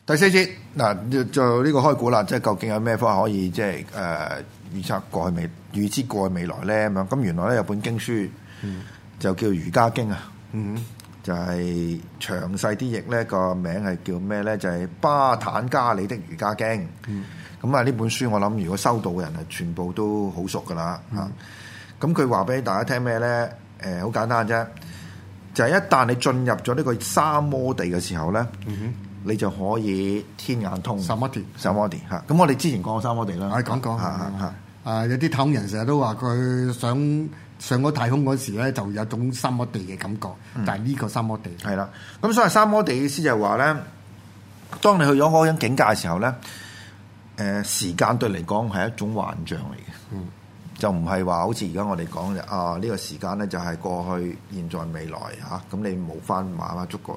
第四節嗱就呢個開估啦，即係究竟有咩方法可以即係預測過去預知過去未來咧咁樣？咁原來咧有本經書就叫《瑜伽經》啊，就係詳細啲譯咧個名係叫咩咧？就係巴坦加里的瑜伽經。咁啊呢本書我諗如果收到嘅人係全部都好熟噶啦嚇。咁佢話俾大家聽咩咧？好簡單啫，就係一旦你進入咗呢個三摩地嘅時候咧。你就可以天眼通。三摩地嚇。咁我哋之前講過三摩地啦。 講有啲太空人成日都話佢想上咗太空嗰時咧，就有種三摩地嘅感覺。但係呢個三摩地係啦。咁所謂三摩地嘅意思就係話咧，當你去咗嗰種境界嘅時候咧，時間對嚟講係一種幻象嚟嘅。就唔係話好似而家我哋講嘅呢個時間咧就係過去、現在、未來嚇。咁你冇翻慢慢捉過。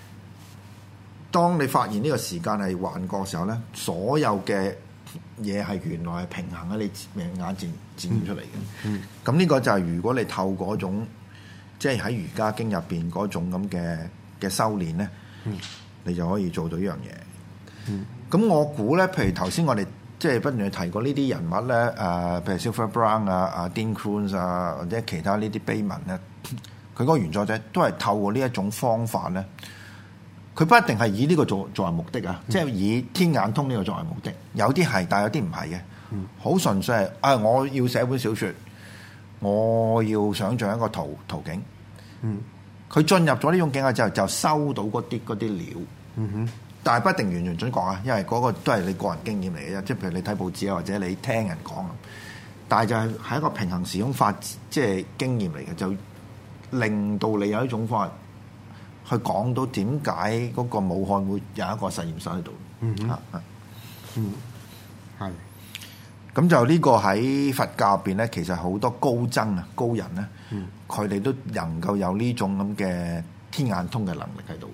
當你發現呢個時間係幻覺嘅時候咧，所有嘅嘢係原來係平衡喺你眼前展現出嚟嘅。咁呢個就係如果你透過嗰種即係喺瑜伽經入邊嗰種咁嘅修練咧，你就可以做到呢樣嘢。咁我估咧，譬如頭先我哋即係不斷提過呢啲人物咧，譬如 Silver Brown 啊、Dean Koontz 啊，或者其他呢啲碑文咧，佢嗰個原作者都係透過呢一種方法咧。佢不一定係以呢個作為目的啊，即係以天眼通呢個作為目的。有啲係，但係有啲唔係嘅。好純粹係我要寫本小説，我要想像一個圖景。佢進入咗呢種境界之後，就收到嗰啲料。但係不一定完全準確啊，因為嗰個都係你個人經驗嚟嘅啫。即係譬如你睇報紙啊，或者你聽人講。但係就係一個平行時空即係經驗嚟嘅，就令到你有一種方法。去講到點解嗰個武漢會有一個實驗室喺度？ 係。 咁就呢個喺佛教入邊咧，其實好多高僧啊、高人咧，佢哋都能夠有呢種咁嘅天眼通嘅能力喺度。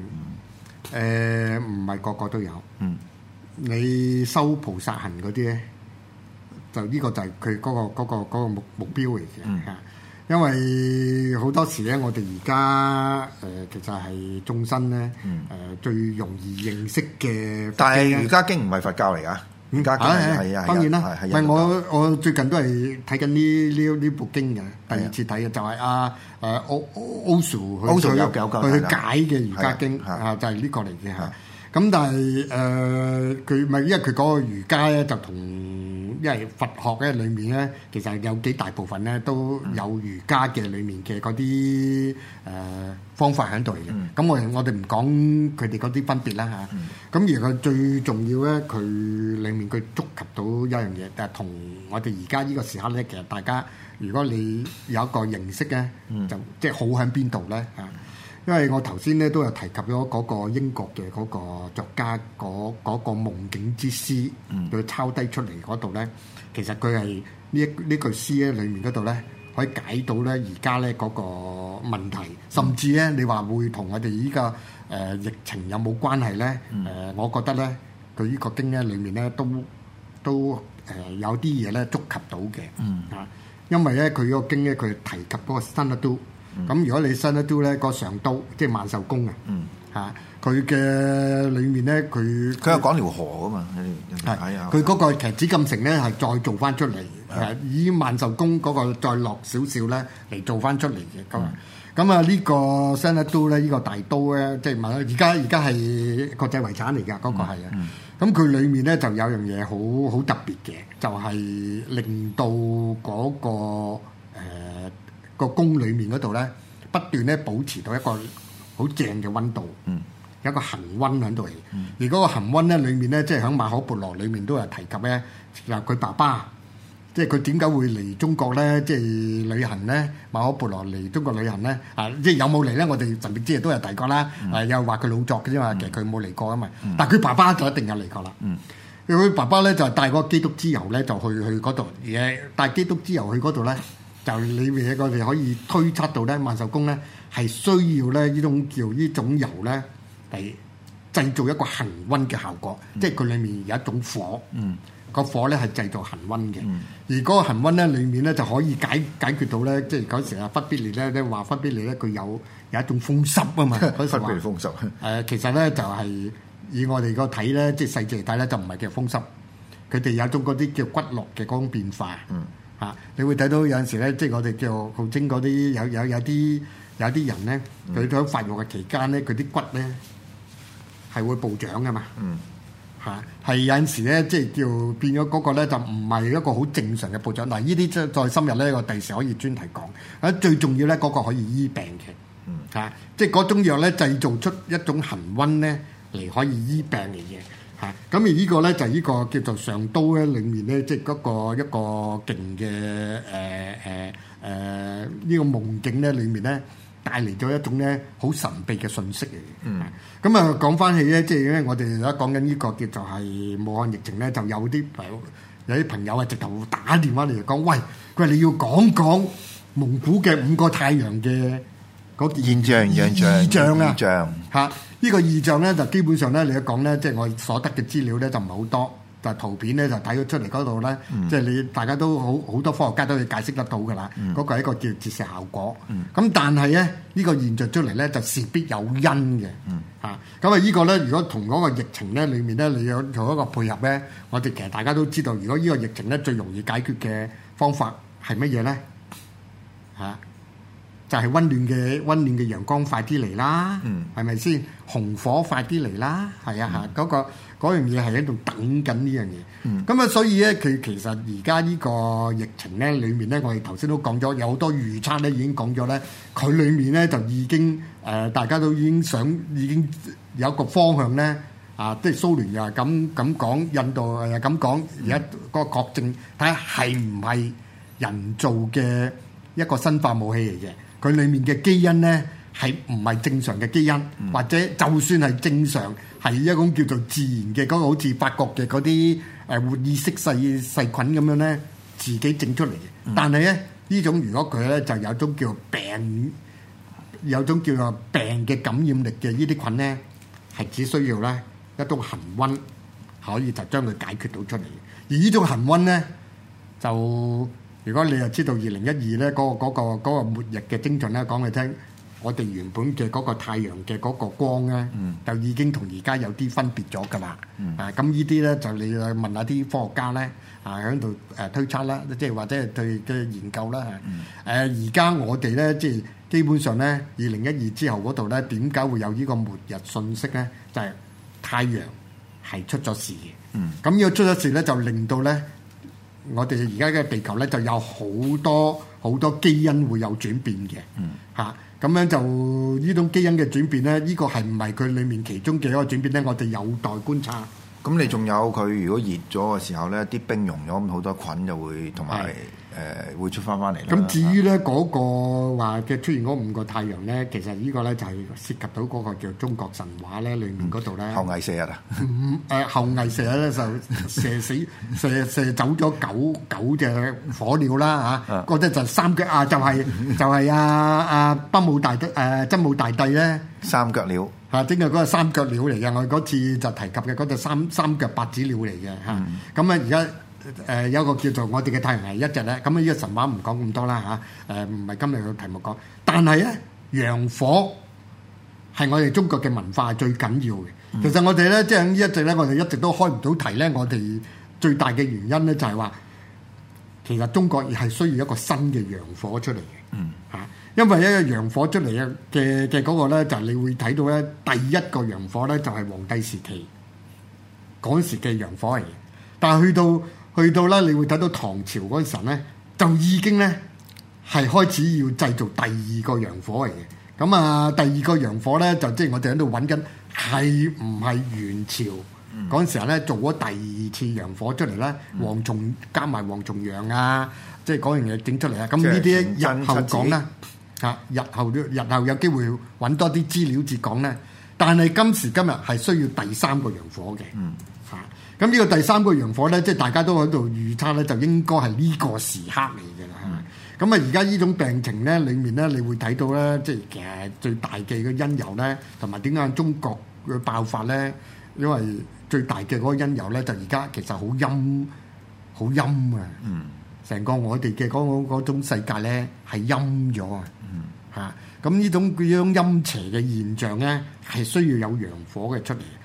唔係個個都有。你修菩薩行嗰啲咧，就呢個就係佢嗰個目標嚟嘅。因為好多時咧，我哋而家其實係眾生咧最容易認識嘅。 但係瑜伽經唔係佛教嚟㗎，瑜伽經係當然啦。唔係我最近都係睇緊呢部經嘅，第二次睇嘅就係Osho 佢解嘅瑜伽經啊，就係呢個嚟嘅嚇。咁但係佢咪因為佢嗰個瑜伽咧就同因為佛學咧裏面咧其實有幾大部分咧都有瑜伽嘅裏面嘅嗰啲方法喺度嚟嘅。咁我哋唔講佢哋嗰啲分別啦嚇。咁而佢最重要咧，佢裏面佢觸及到一樣嘢，但係同我哋而家呢個時刻咧，其實大家如果你有一個認識咧，就即係好喺邊度咧嚇。因為我頭先咧都有提及咗嗰個英國嘅嗰個作家嗰個夢境之詩，佢抄低出嚟嗰度咧，其實佢係呢句詩咧裏面嗰度咧，可以解到咧而家咧嗰個問題，甚至咧你話會同我哋依個疫情有冇關係咧？我覺得咧佢呢個經咧裏面咧都有啲嘢咧觸及到嘅，因為咧佢嗰個經咧佢提及嗰個新一都。咁如果你新一都咧個上都即係萬壽宮佢嘅裏面咧佢有講條河噶嘛， 佢嗰個其實紫禁城咧係再做翻出嚟，以萬壽宮嗰個再落少少咧嚟做翻出嚟嘅咁啊呢個新一都咧呢個大都咧即係而家係國際遺產嚟㗎，嗰個係啊。咁佢裏面咧就有樣嘢好特別嘅，就係令到嗰個個宮裏面嗰度咧，不斷咧保持到一個好正嘅溫度，有一個恆溫喺度嚟。而嗰個恆溫咧，裏面咧，即係喺馬可孛羅裏面都有提及咧，就佢爸爸，即係佢點解會嚟中國咧？即係旅行咧，馬可孛羅嚟中國旅行咧，即係有冇嚟咧？我哋神秘之夜都有提過啦。又話佢老作嘅啫嘛，其實佢冇嚟過啊嘛。但係佢爸爸就一定有嚟過啦。佢爸爸咧就帶嗰個基督之油咧，就去嗰度，而帶基督之油去嗰度咧。就裏面我哋可以推測到咧，萬壽宮咧係需要咧呢種油咧嚟製造一個恆溫嘅效果，即係佢裏面有一種火，個火咧係製造恆溫嘅，而嗰個恆溫咧裏面咧就可以解決到咧，即係嗰時忽必烈咧話忽必烈咧佢有一種風濕啊嘛，嗰時話風濕其實咧就係以我哋個睇咧，即係細緻嚟睇咧，就唔係叫風濕，佢哋有種嗰啲叫骨骼嘅嗰種變化。你會睇到有陣時咧，即係我哋叫號稱嗰啲有啲人咧，佢喺發育嘅期間咧，佢啲骨咧係會暴長噶嘛。係有陣時咧，即係叫變咗嗰個咧，就唔係一個好正常嘅暴長。嗱，呢啲再深入咧，我第時可以專題講。最重要咧，嗰個可以醫病嘅。即係嗰種藥咧，製造出一種恆溫咧，嚟可以醫病嚟嘅。咁而呢個咧就係呢個叫做上刀咧，裡面咧即係嗰個一個勁嘅呢個夢境咧，裡面咧帶嚟咗一種咧好神秘嘅訊息嚟嘅。咁啊講翻起咧，即係咧我哋而家講緊呢個叫做係武漢疫情咧，就有啲朋友啊直頭打電話嚟講，喂，佢話你要講蒙古嘅5個太陽嘅嗰件異象啊嚇。呢個異象咧就基本上咧，你一講咧，即係我所得嘅資料咧就唔係好多，但係圖片咧就睇咗出嚟嗰度咧，即係你大家都好多科學家都可以解釋得到㗎啦。嗰個係一個叫折射效果。咁但係咧呢個現象出嚟咧就事必有因嘅。咁啊呢個咧如果同嗰個疫情咧裡面咧你有做一個配合咧，我哋其實大家都知道，如果呢個疫情咧最容易解決嘅方法係乜嘢咧？就係溫暖嘅陽光快啲嚟啦，係咪先？紅火快啲嚟啦，係啊嚇，嗰樣嘢係喺度等緊呢樣嘢。咁所以咧，佢其實而家呢個疫情咧，裡面咧，我哋頭先都講咗，有好多預測咧已經講咗咧，佢裡面咧就已經大家都已經有一個方向咧，即係蘇聯又係咁講，印度又咁講，而家嗰個確證睇下係唔係人造嘅一個生化武器嚟嘅。佢裡面嘅基因咧係唔係正常嘅基因，或者就算係正常，係一種叫做自然嘅嗰個好似法國嘅嗰啲活意式細菌咁樣咧，自己整出嚟嘅。但係咧呢種如果佢咧就有種叫做病嘅感染力嘅呢啲菌咧，係只需要咧一種恆溫可以就將佢解決到出嚟。而呢種恆溫咧就如果你又知道2012咧嗰個末日嘅徵象咧，講嚟聽，我哋原本嘅嗰個太陽嘅嗰個光咧，就已經同而家有啲分別咗㗎啦。咁呢啲咧就你去問下啲科學家咧，喺度推測啦，即係或者係對嘅研究啦。而家我哋咧即係基本上咧2012之後嗰度咧，點解會有呢個末日訊息咧？就係太陽係出咗事嘅。咁呢個出咗事咧，就令到咧。我哋而家嘅地球咧就有好多基因會有轉變嘅。咁樣就呢種基因嘅轉變咧，呢個係唔係佢裡面其中嘅一個轉變咧？我哋有待觀察。 咁你仲有佢如果熱咗嘅時候咧，啲冰溶咗，咁好多菌就會同埋會出翻嚟啦。 咁至於咧嗰個話嘅出現嗰5個太陽咧，其實呢個咧就係涉及到嗰個叫中國神話咧裡面嗰度咧。後羿射日後羿射日咧就射走咗九隻火鳥啦嚇，嗰隻就三腳就係真武大帝咧。 三腳鳥。 即係嗰個三腳鳥嚟嘅，我嗰次就提及嘅嗰隻三腳八趾鳥嚟嘅嚇。咁而家有一個叫做我哋嘅太陽系一隻咧，咁呢個神話唔講咁多啦嚇。唔係今日嘅題目講，但係咧陽火係我哋中國嘅文化最緊要嘅。其實我哋咧即係呢一隻咧，我哋一直都開唔到題咧。我哋最大嘅原因咧就係話，其實中國係需要一個新嘅陽火出嚟嘅。因為一個陽火出嚟嘅嗰個咧，就你會睇到咧，第一個陽火咧就係黃帝時期嗰陣時嘅陽火嚟嘅。但係去到咧，你會睇到唐朝嗰陣時咧，就已經咧係開始要製造第二個陽火嚟嘅。咁第二個陽火咧，就即係我哋喺度揾緊係唔係元朝嗰陣時咧做咗第二次陽火出嚟咧？加埋黃重陽啊，即係嗰樣嘢整出嚟啊！咁呢啲日後講啦。日後有機會揾多啲資料至講咧，但係今時今日係需要第三個陽火嘅。咁呢個第三個陽火咧，即係大家都喺度預測咧，就應該係呢個時刻嚟嘅啦。咁而家呢種病情咧，裡面咧，你會睇到咧，即係其實最大嘅個因由咧，同埋點解中國嘅爆發咧？因為最大嘅嗰個因由咧，就而家其實好陰啊！成個我哋嘅嗰種世界咧係陰咗咁呢種陰邪嘅現象咧係需要有陽火嘅出嚟嗱。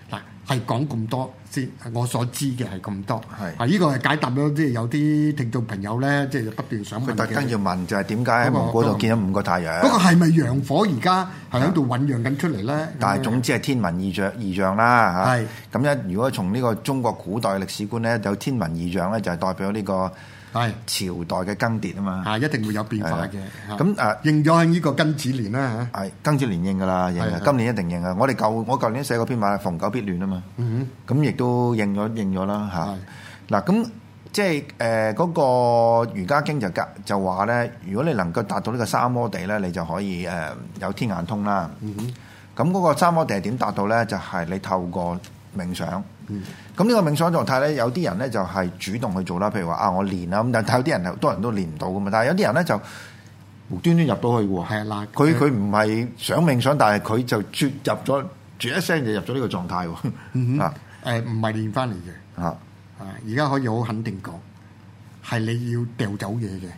係講咁多先，我所知嘅係咁多。 係呢個係解答咗，即係有啲聽眾朋友咧，即係不斷想問嘅。 佢特登要問就係點解喺蒙古度見到5個太陽？ 嗰個係咪陽火而家係喺度醖釀緊出嚟咧？ 但係總之係天文異象啦嚇。 係咁一如果從呢個中國古代歷史觀咧，有天文異象咧，就係代表呢個係朝代嘅更迭啊嘛。 係一定會有變化嘅。 咁應咗喺呢個庚子年啦嚇。 係庚子年應㗎啦，應嘅。今年一定應啊！我舊年寫過篇文，逢九必亂啊嘛。咁亦都應咗啦嚇。嗱咁即係嗰個瑜伽經就話咧，如果你能夠達到呢個三摩地咧，你就可以有天眼通啦。咁嗰個三摩地係點達到咧？就係你透過冥想。咁呢個冥想狀態咧，有啲人咧就係主動去做啦。譬如話我練啦，咁但係有啲人好多人都練唔到噶嘛。但係有啲人咧就無端端入到去喎。係啦，佢唔係想冥想，但係佢就絕一聲就入咗呢個狀態喎。 唔係練翻嚟嘅。而家可以好肯定講，係你要掉走嘢嘅。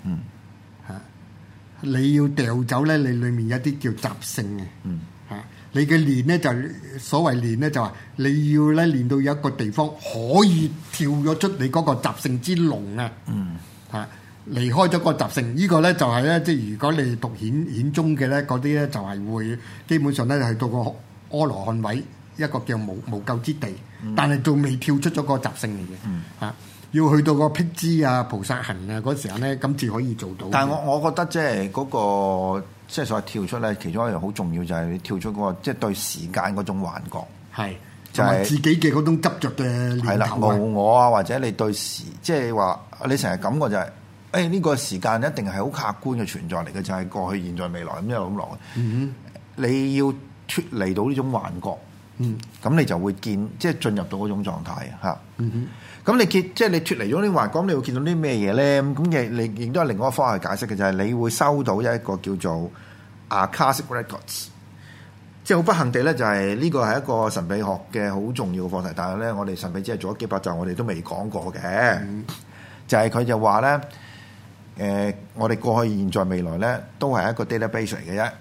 你要掉走咧，你裡面有啲叫習性嘅。你嘅練咧就所謂練咧就話你要咧練到有一個地方可以跳咗出你嗰個習性之龍啊！離開咗個習性，呢個咧就係咧，即係如果你讀顯宗嘅咧，嗰啲咧就係會基本上咧係到個阿羅漢位，一個叫無垢之地，但係仲未跳出咗個習性嚟嘅。要去到個辟支啊、菩薩行啊嗰時候咧，咁至可以做到。 但係我覺得即係嗰個即係所謂跳出咧，其中一樣好重要就係你跳出嗰個即係對時間嗰種幻覺，係就係自己嘅嗰種執着嘅念頭啊，無我啊，或者你對時即係話你成日感覺就係呢個時間一定係好客觀嘅存在嚟嘅，就係過去、現在、未來咁一路咁落。你要脫離到呢種幻覺，咁你就會即係進入到嗰種狀態嚇。咁你即係你脫離咗啲幻覺，你會見到啲咩嘢咧？咁你亦都係另外一個方法去解釋嘅，就係你會收到一個叫做 Akashic Records， 即係好不幸地咧，就係呢個係一個神秘學嘅好重要嘅課題，但係咧我哋神秘只係做咗幾百集，我哋都未講過嘅。就係佢就話咧，我哋過去、現在、未來咧，都係一個 database 嚟嘅啫。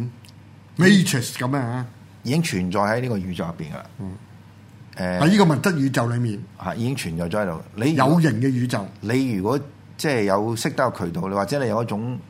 Matrix 咁啊， 已經存在喺呢個宇宙入邊噶啦。 喺呢個物質宇宙裏面， 已經存在咗喺度。你有形嘅宇宙， 你如果即係有識得個渠道，或者你有一種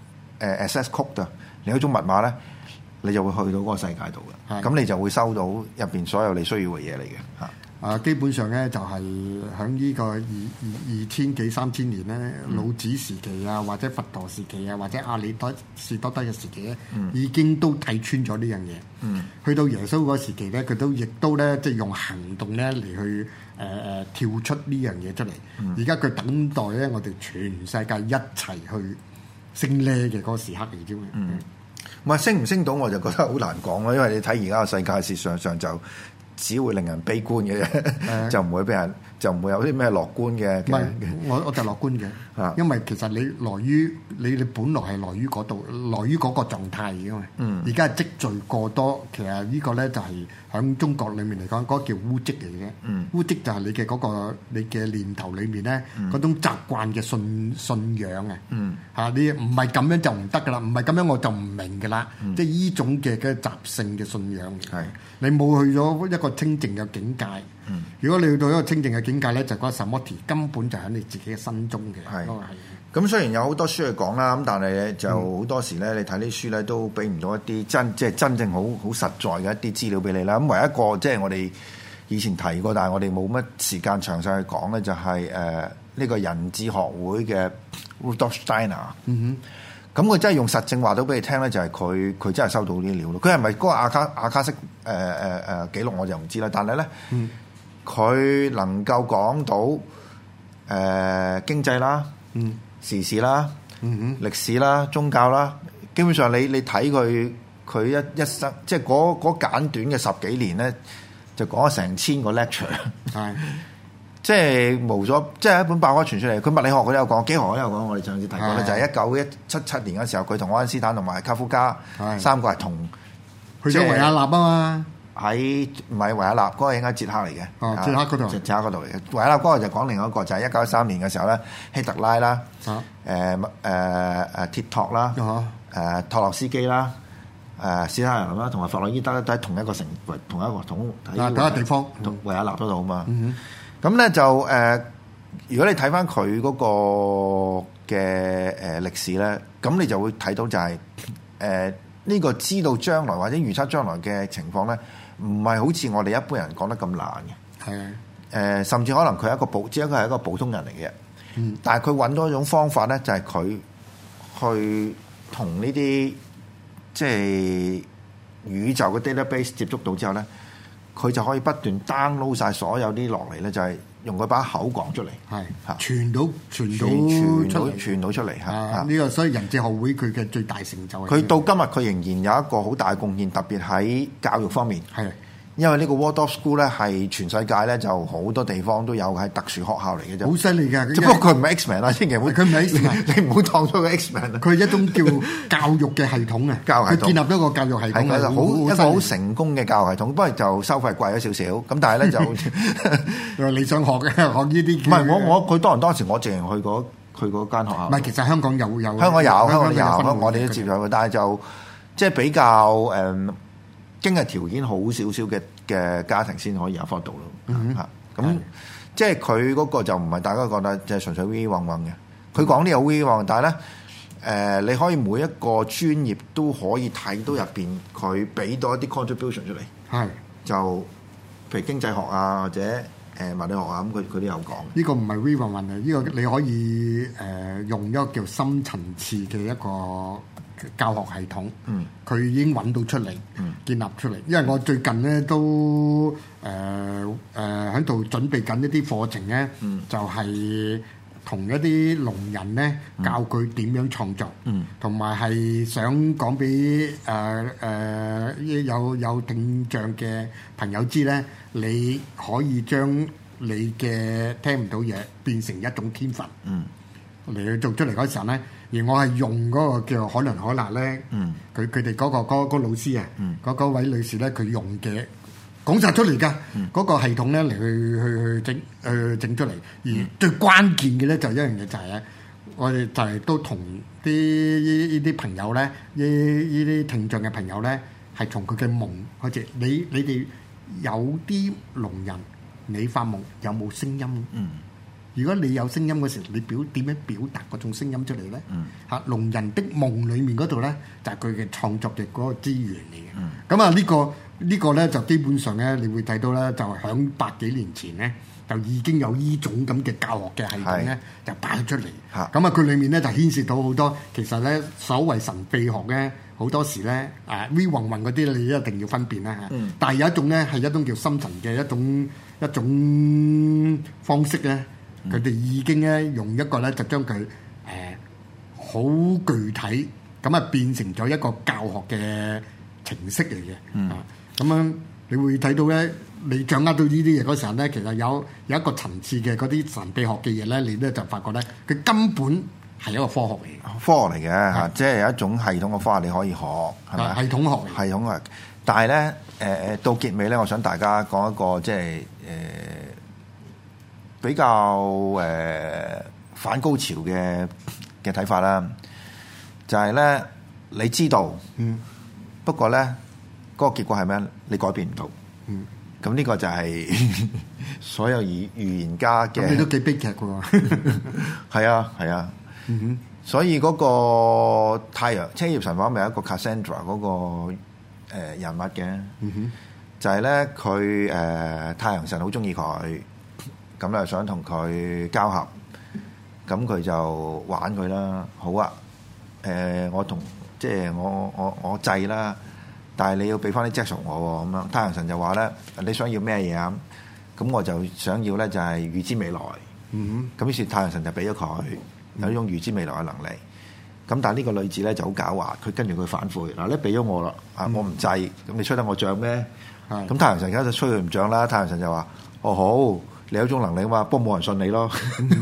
access code 啊，你有一種密碼咧，你就會去到嗰個世界度嘅。咁你就會收到入邊所有你需要嘅嘢嚟嘅。 基本上咧就係喺呢個二千幾三千年咧，老子時期啊，或者佛陀時期啊，或者阿里多士多德嘅時期咧，已經都睇穿咗呢樣嘢。去到耶穌嗰時期咧，佢亦都咧即係用行動咧嚟去跳出呢樣嘢出嚟。而家佢等待咧，我哋全世界一齊去升呢嘅嗰個時刻嚟啫嘛。 唔係升唔升到我就覺得好難講咯，因為你睇而家個世界事實上就只會令人悲觀嘅啫，就唔會俾人，就唔會有啲咩樂觀嘅。唔係， 我就樂觀嘅，因為其實你來於你本來係來於嗰度，來於嗰個狀態嘅嘛。而家係積聚過多，其實呢個咧就係喺中國裡面嚟講，嗰個叫污跡嚟嘅。污跡就係你嘅嗰個你嘅念頭裡面咧嗰種習慣嘅信仰啊。你唔係咁樣就唔得噶啦，唔係咁樣我就唔明噶啦。即係呢種嘅習性嘅信仰。係你冇去咗一個清淨嘅境界。如果你去到一個清淨嘅境界咧，就嗰個 samadhi 根本就喺你自己嘅心中嘅。係咁，雖然有好多書去講啦，咁但係咧就好多時咧，你睇啲書咧都俾唔到一啲即係真正好實在嘅一啲資料俾你啦。咁唯一一個即係我哋以前提過，但係我哋冇乜時間詳細去講咧，就係呢個人智學會嘅 Rudolf Steiner。咁佢真係用實證話到俾你聽咧，就係佢真係收到呢啲料咯。佢係咪嗰個阿卡式記錄我就唔知啦。但係咧，佢能夠講到經濟啦、時事啦、歷史啦、宗教啦，基本上你睇佢一生，即係嗰簡短嘅10幾年咧，就講咗成1000個 lecture。係。即係無咗，即係一本百科全書嚟。佢物理學佢都有講，幾何都有講。我哋上次提過咧，就係1977年嘅時候，佢同愛因斯坦同埋卡夫加三個係同去咗維也納啊嘛。 喺唔係維也納嗰個應該捷克嚟嘅。捷克嗰度。捷克嗰度嚟嘅。維也納嗰個就講另外一個，就係1913年嘅時候咧，希特拉啦，鐵托啦，托洛斯基啦， 史太林啦，同埋弗洛伊德咧都喺同一個地方維也納嗰度啊嘛。咁咧就如果你睇翻佢嗰個嘅歷史咧，咁你就會睇到就係呢個知道將來或者預測將來嘅情況咧，唔係好似我哋一般人講得咁難嘅。係甚至可能佢係只係一個普通人嚟嘅。但係佢揾到一種方法咧，就係佢去同呢啲即係宇宙嘅 database 接觸到之後咧，佢就可以不斷 download 晒所有啲落嚟咧，就係用佢把口講出嚟，傳到出嚟嚇。呢個所以人智學會佢嘅最大成就係佢到今日佢仍然有一個好大嘅貢獻，特別喺教育方面。因為呢個 Waldorf School 咧係全世界咧就好多地方都有係特殊學校嚟嘅啫， 好犀利㗎。 只不過佢唔係 X-Men 啦，千祈唔好。 佢唔係 X-Men， 你唔好當咗個 X-Men。 佢係一種叫教育嘅系統啊，佢建立咗個教育系統， 一個好成功嘅教育系統。不過就收費貴咗少少，咁但係咧就你想學嘅學呢啲？ 唔係佢當時我淨係去嗰間學校。 唔係，其實香港有香港有，我哋都接受，但係就即係比較經濟條件好少少嘅家庭先可以 afford 到咯。咁即係佢嗰個就唔係大家覺得就係純粹 V 混混嘅。佢講啲有 V 混混，但係咧你可以每一個專業都可以睇到入邊佢俾到一啲 contribution 出嚟。就譬如經濟學啊，或者物理學啊，咁佢都有講。 呢個唔係 V 混混啊，呢個你可以用一個叫深層次嘅一個教學系統，佢已經揾到出嚟，建立出嚟。因為我最近咧都喺度準備緊一啲課程咧，就係同一啲聾人咧教佢點樣創作，同埋係想講俾有聽障嘅朋友知咧，你可以將你嘅聽唔到嘢變成一種天分，嚟去做出嚟嗰時候咧。而我係用嗰個叫海倫海勒咧，佢哋嗰個老師啊，嗰位女士咧，佢用嘅講晒出嚟㗎，嗰個系統咧嚟去整出嚟。而最關鍵嘅咧就一樣嘢就係咧，我哋就係都同呢啲朋友咧，呢啲聽障嘅朋友咧，係從佢嘅夢開始。你哋有啲聾人，你發夢有冇聲音？如果你有聲音嗰時，你點樣表達嗰種聲音出嚟咧？聾人的夢裡面嗰度咧，就係佢嘅創作嘅嗰個資源嚟嘅。咁啊，呢個咧就基本上咧，你會睇到咧，就響百幾年前咧，就已經有呢種咁嘅教學嘅系統咧，就擺咗出嚟。咁啊，佢裡面咧就牽涉到好多，其實咧所謂神秘學咧，好多時咧V 混混嗰啲你一定要分辨啦嚇。但係有一種咧係一種叫深層嘅一種方式咧。佢哋已經咧用一個咧就將佢好具體咁啊變成咗一個教學嘅程式嚟嘅。咁樣你會睇到咧，你掌握到呢啲嘢嗰時候咧，其實有一個層次嘅嗰啲神秘學嘅嘢咧，你咧就發覺咧，佢根本係一個科學嚟嘅。 科學嚟嘅嚇，即係有一種系統嘅科學你可以學，係咪？ 系統學。 系統啊！但係咧到結尾咧，我想大家講一個即係比較反高潮嘅睇法啦，就係咧你知道，不過咧嗰個結果係咩？你改變唔到。咁呢個就係所有預言家嘅。 你都幾悲劇嘅喎。 係啊，係啊。所以嗰個太陽車葉神話咪有一個 Cassandra 嗰個人物嘅，就係咧佢太陽神好中意佢。咁咧想同佢交合，咁佢就玩佢啦。好啊，我制啦，但係你要俾翻啲 Jackson 我喎。咁樣太陽神就話咧：你想要咩嘢啊？咁我就想要咧就係預知未來。咁於是太陽神就俾咗佢有呢種預知未來嘅能力。咁但係呢個女子咧就好狡猾，佢跟住佢反悔嗱，你俾咗我啦，我唔制，咁你吹得我漲咩？咁太陽神而家就吹佢唔漲啦。太陽神就話：哦好。你有種能力啊嘛，不過冇人信你咯。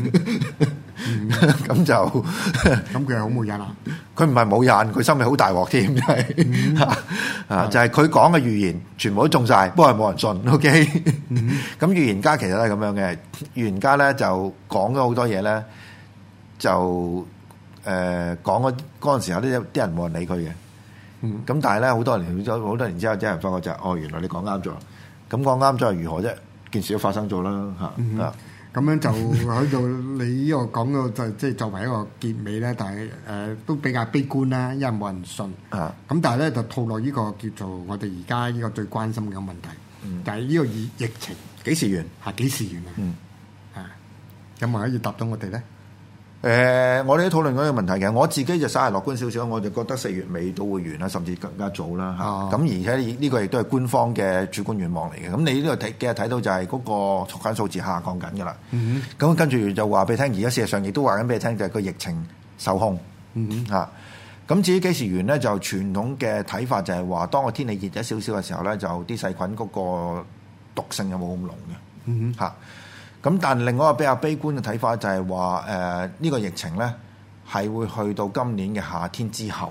咁就咁佢係好冇癮啊！ 佢唔係冇癮，佢心理好大鑊添，真係就係佢講嘅預言全部都中晒，不過係冇人信。OK，咁預言家其實都係咁樣嘅。預言家咧就講咗好多嘢咧，就講嗰陣時候啲人冇人理佢嘅。 咁但係咧好多年之後，即係人發覺就係哦，原來你講啱咗。咁講啱咗係如何啫？件事都發生咗啦嚇。 咁樣就喺度，你呢個講到就即係作為一個結尾咧，但係都比較悲觀啦，因為冇人信。咁但係咧就套落呢個叫做我哋而家呢個最關心嘅問題，就係呢個疫情幾時完？ 係幾時完啊？有冇可以答到我哋咧？ 我哋都討論過呢個問題嘅，我自己就稍為樂觀少少，我就覺得4月尾都會完啦，甚至更加早啦嚇。咁而且呢個亦都係官方嘅主觀願望嚟嘅。咁你呢個幾日睇到就係嗰個確診數字下降緊㗎啦。咁跟住就話俾你聽，而家事實上亦都話緊俾你聽，就係個疫情受控嚇。咁至於幾時完咧，就傳統嘅睇法就係話，當個天氣熱咗少少嘅時候咧，就啲細菌嗰個毒性有冇咁濃嘅嚇。咁但另外一個比較悲觀嘅睇法就係話呢個疫情咧係會去到今年嘅夏天之後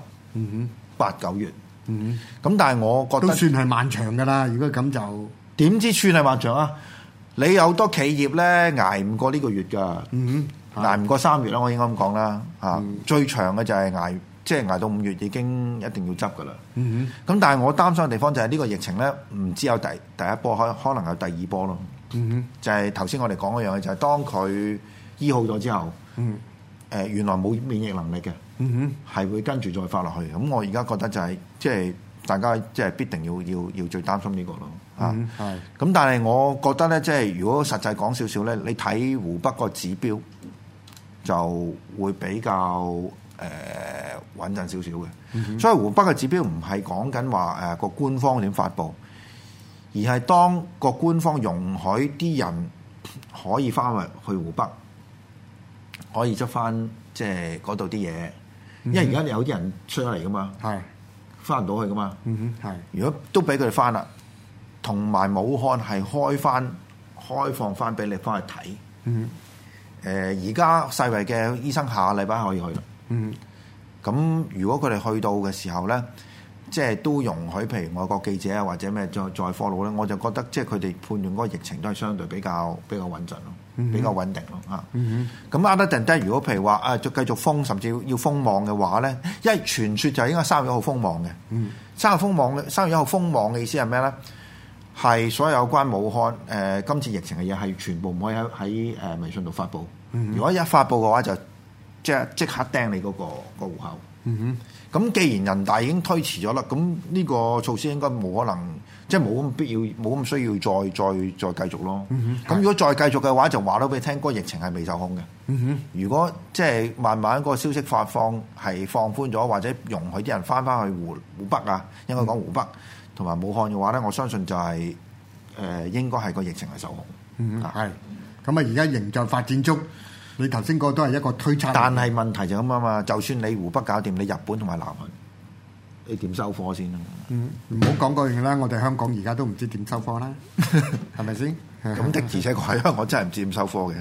，8、9月。咁但係我覺得都算係漫長㗎啦。如果咁就點知算係漫長啊？你有多企業咧捱唔過呢個月㗎，捱唔過3月啦，我應該咁講啦嚇。最長嘅就係捱到5月已經一定要執㗎啦。咁但係我擔心嘅地方就係呢個疫情咧，唔知有第一波，可能有第二波咯。就係頭先我哋講嗰樣嘢，就係當佢醫好咗之後，原來冇免疫能力嘅，係會跟住再發落去。咁我而家覺得就係即係大家即係必定要最擔心呢個咯。咁但係我覺得咧，即係如果實際講少少咧，你睇湖北個指標就會比較穩陣少少嘅。所以湖北嘅指標唔係講緊話個官方點發布。而係當個官方容許啲人可以翻去湖北，可以執翻即係嗰度啲嘢，因為而家有啲人出咗嚟噶嘛，翻唔到去噶嘛。如果都俾佢哋翻啦，同埋武漢係開放翻俾你翻去睇。而家世衛嘅醫生下個禮拜可以去啦。咁如果佢哋去到嘅時候咧，即係都容許，譬如外國記者啊，或者咩再 follow 咧，我就覺得即係佢哋判斷嗰個疫情都係相對比較穩陣咯，比較穩定咯嚇。咁other than that，如果譬如話就繼續封，甚至要封網嘅話咧，因為傳説就係應該3月1號封網嘅。3月1號封網嘅意思係咩咧？係所有有關武漢今次疫情嘅嘢係全部唔可以喺微信度發布。如果一發布嘅話，就即刻釘你嗰個戶口。咁既然人大已經推遲咗啦，咁呢個措施應該冇可能，即係冇咁必要，冇咁需要再繼續咯。咁如果再繼續嘅話，就話到俾你聽，嗰個疫情係未受控嘅。如果即係慢慢嗰個消息發放係放寬咗，或者容許啲人翻去湖北啊，應該講湖北同埋武漢嘅話咧，我相信就係應該係個疫情係受控。 係咁啊！而家仍在發展中。你頭先講都係一個推測， 但係問題就咁啊嘛！就算你湖北搞掂，你日本同埋南韓，你點收貨先啊？ 唔好講嗰樣啦，我哋香港而家都唔知點收貨啦，係咪先？ 咁的而且確喺香港真係唔知點收貨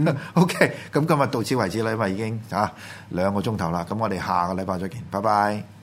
嘅。OK，咁今日到此為止啦，因為已經2個鐘頭啦。咁我哋下個禮拜再見，拜拜。